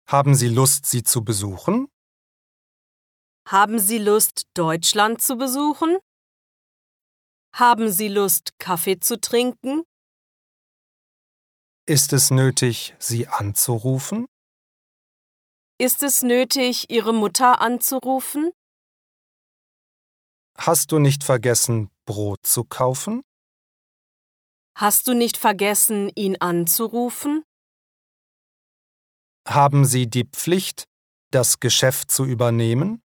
Haben Sie Lust, sie zu besuchen? Haben Sie Lust, Deutschland zu besuchen? Haben Sie Lust, Kaffee zu trinken? Ist es nötig, Sie anzurufen? Ist es nötig, Ihre Mutter anzurufen? Hast du nicht vergessen, Brot zu kaufen? Hast du nicht vergessen, ihn anzurufen? Haben Sie die Pflicht, das Geschäft zu übernehmen?